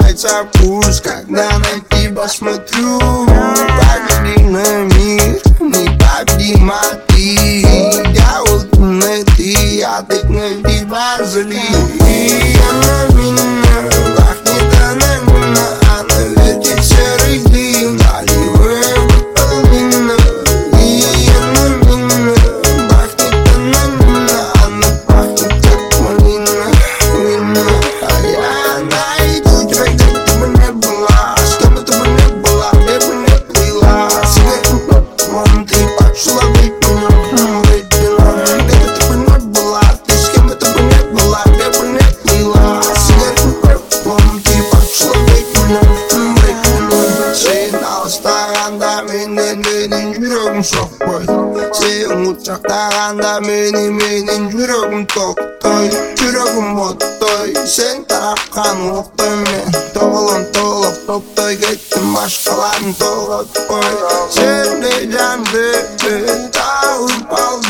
сбивается пульс, когда на тебя смотрю. Погляди на мир, непобедима ты. Я улыбный ты, я так на тебя залив. И она меня пахнет анонимно, она вертит серый дым, наливая витамина. И она меня пахнет анонимно, она пахнет как малина, вина. А я найду тебя, где бы ты не была, с кем бы ты не была, где бы не плыла. Сигарету попом ты пошла быть меня, выпила. Где бы ты не была, ты с кем бы ты не была, где бы не плыла. Сигарету попом ты пошла быть меня, выпила. Сигнал старанда менің жүрегім соқпай. Сен ұшақтағанда менің жүрегім тоқтай. Жүрегім оттай, сен тараққан оқтай. Мен тоғылын толып топтай кеттім, басқаларын толғатпай. Сен де жанды тауып ал.